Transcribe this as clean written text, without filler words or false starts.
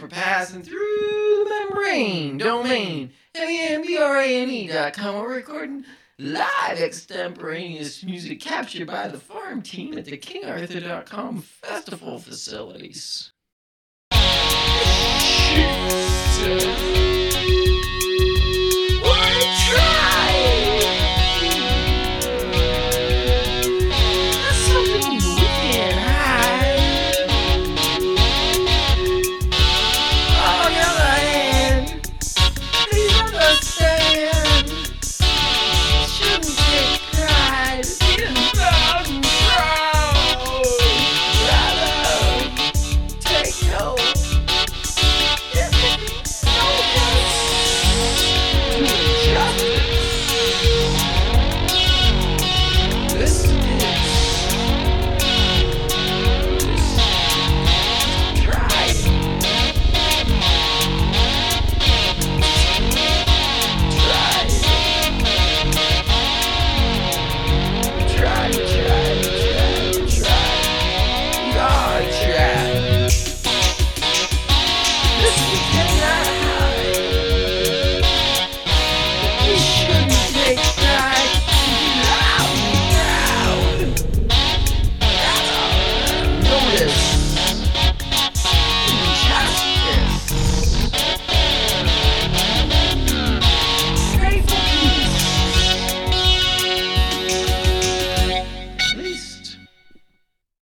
for passing through the membrane domain. MEMBRANE.com. We're recording live extemporaneous music captured by the farm team at the KingArthur.com festival facilities.